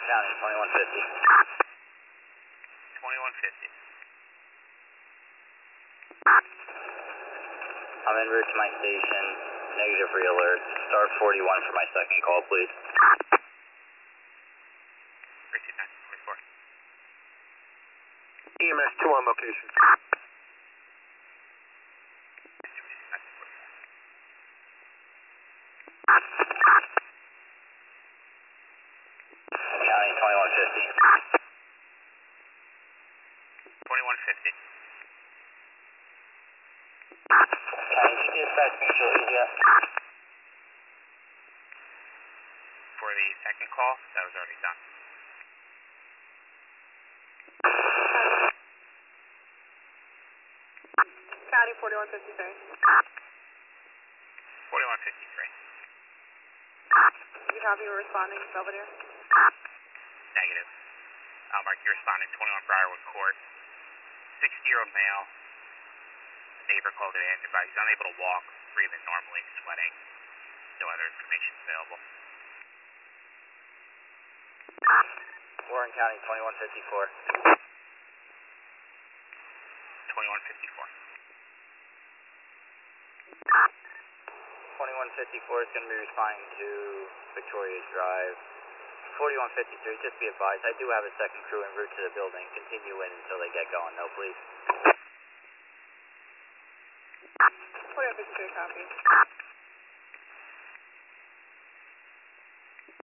County 2150. 2150. I'm en route to my station. Negative re-alert. Star 41 for my second call, please. Receive 944. EMS 2 on location. County 2150. 2150. County, did you dispatch mutual easier? For the second call, that was already done. County 4153. 4153. You copy, we're responding to Belvedere. Negative. Mark, you're responding 21 Briarwood Court. 60-year-old male. The neighbor called it in. Advised he's unable to walk, breathing normally, sweating. No other information available. Warren County 2154. 2154. 2154 is going to be responding to Victoria Drive. 4153, just be advised, I do have a second crew en route to the building. Continue in until they get going, though, please. 4153 copy.